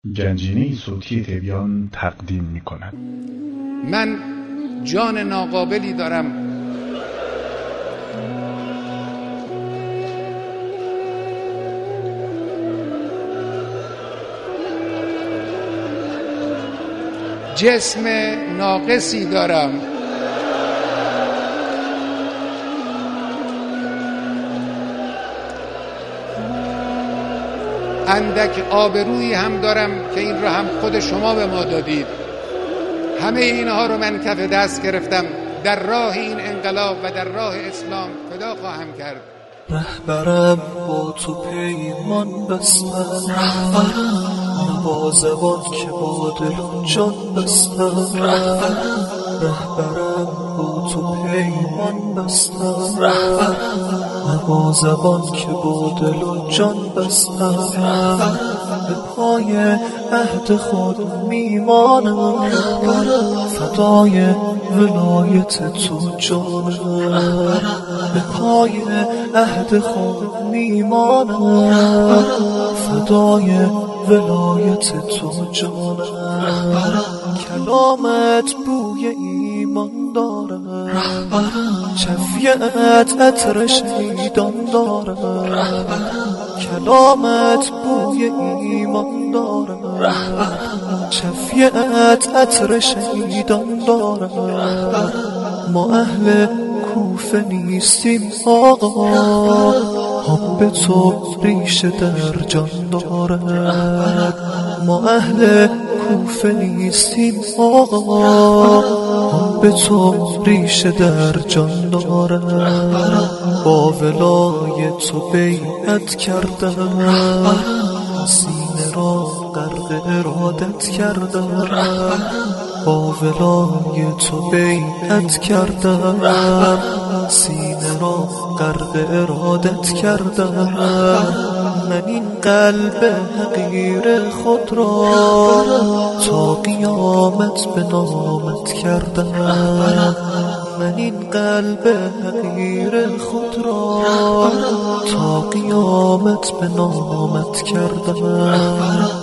گنجینه صوتی تبیان تقدیم می کند. من جان ناقابلی دارم، جسم ناقصی دارم، اندک آبرویی هم دارم که این را هم خود شما به ما دادید. همه اینها رو من کف دست گرفتم، در راه این انقلاب و در راه اسلام فدا خواهم کرد. رهبرم با تو پیمان بستم، نوازوان که با دل و جان بستم. رهبرم با تو پیمان بستم، نوازوان که با دل و جان بستم. به پای عهد خود میمانم، فدای ولایت تو جانم. به پای عهد خود میمانم، فدای ولایت تو جانم. کلامت بوی ایمان دارد، شفیعت عطر شهیدان دارد. کلامت بوی ایمان دارد، شفیعت عطر شهیدان دارد. ما اهل کوفه نیستیم آقا، حب تو ریشه در جان دارد. ما اهل کوفه نیستیم آقا، حب تو ریشه در جان دارد. با ولای تو بیعت کردم، سینه را غرق ارادت کردم. با ولای تو بیعت کردم، سینه را غرق ارادت کردم. من این قلب حقیر خود را تا قیامت به نامت کردم. من این قلب حقیر خود را تا قیامت به نامت کردم.